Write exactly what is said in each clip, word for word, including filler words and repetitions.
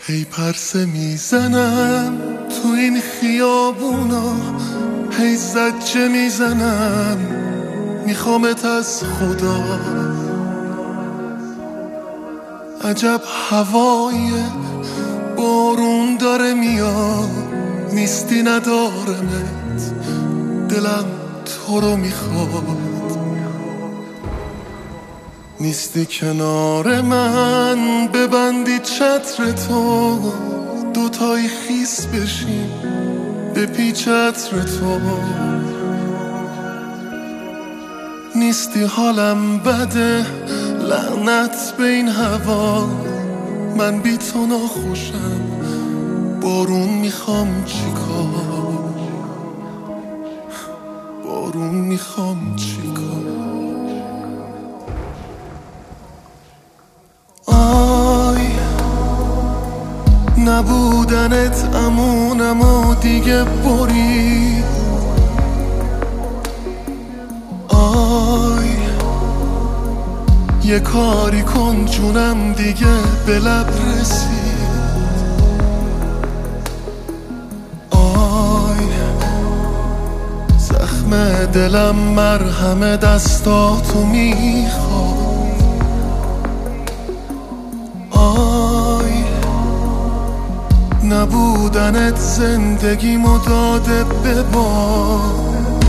هی پرسه میزنم تو این خیابونا، هی زجه میزنم میخوامت از خدا. عجب هوایه، بارون داره میاد، نیستی ندارمت، دلم تو رو میخواد. نیستی کنار من، ببندی چتر تو، دوتایی خیس بشیم به پی چتر تو. نیستی حالم بده، لعنت به این هوا، من بی تو ناخوشم، بارون میخوام چیکار، بارون میخوام چیکار. آی نبودنت امونم و دیگه برید. آی یه کاری کن جونم دیگه به لب رسید. آی زخم دلم مرهم دستاتو میخواد. آی نبودنت زندگیمو داده به باد.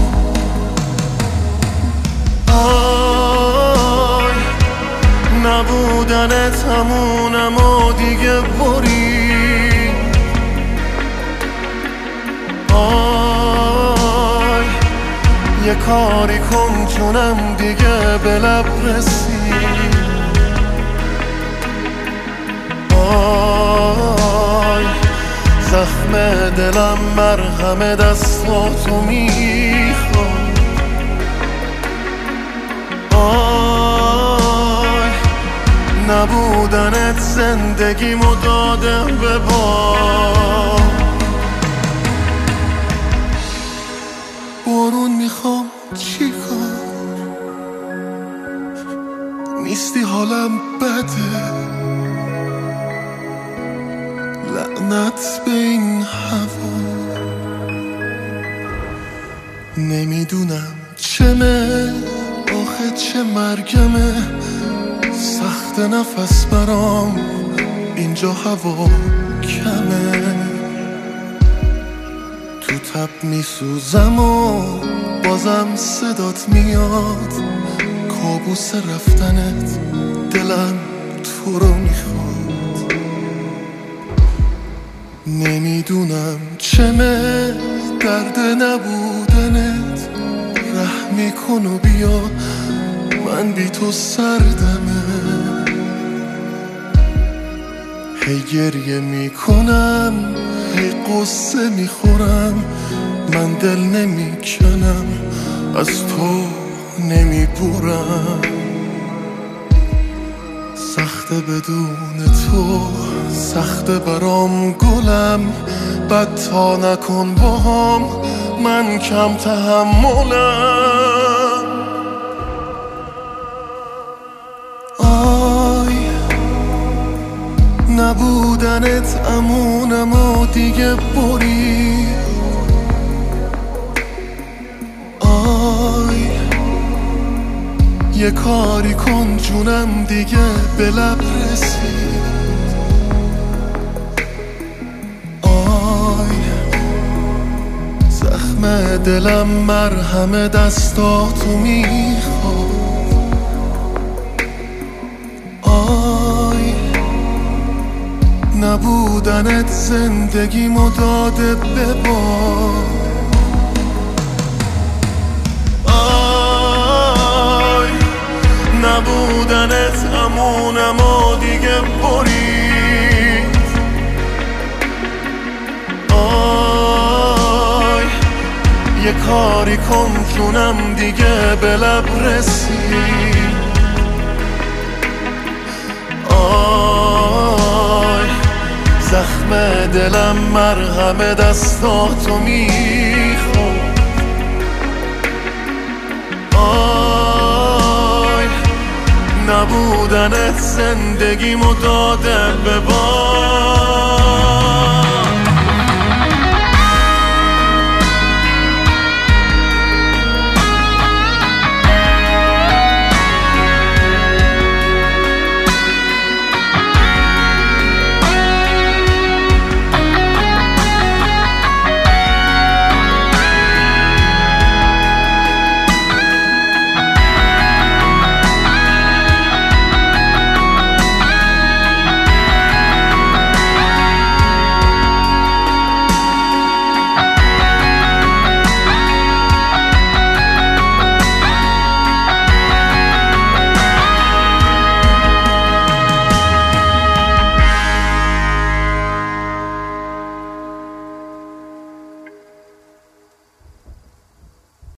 آی نبودنت همونم و دیگه برید. آی یه کاری کن جونم دیگه به لب رسید. آی زخم دلم مرهم دستاتو میخواد. آی نبودنت زندگیمو داده به باد. بارون میخوام چیکار، نیستی حالم بده، لعنت به این هوا. نمیدونم چمه آخه چه مرگمه، سخت نفس برام اینجا هوا کمه. تو تب میسوزم و بازم صدات میاد، کابوس رفتنت دلم تو رو میخواد. نمیدونم چمه درد نبودنت، رحمی کن و بیا من بی تو سردمه. هی گریه میکنم، هی قصه میخورم، من دل نمیکنم، از تو نمیبورم. سخته بدون تو، سخته برام گلم، بد تا نکن با هم، من کم تحملم. آی نبودنت امونم و دیگه برید. آی یه کاری کن جونم دیگه به لب رسید. آی زخم دلم مرهم دستاتو میخواد. آی نبودنت زندگیمو داده به باد. نبودنت امونم و دیگه برید. آی یه کاری کن جونم دیگه به لب رسید. آی زخم دلم مرهم دستاتو میخواد. نبودنت زندگیمو داده به باد.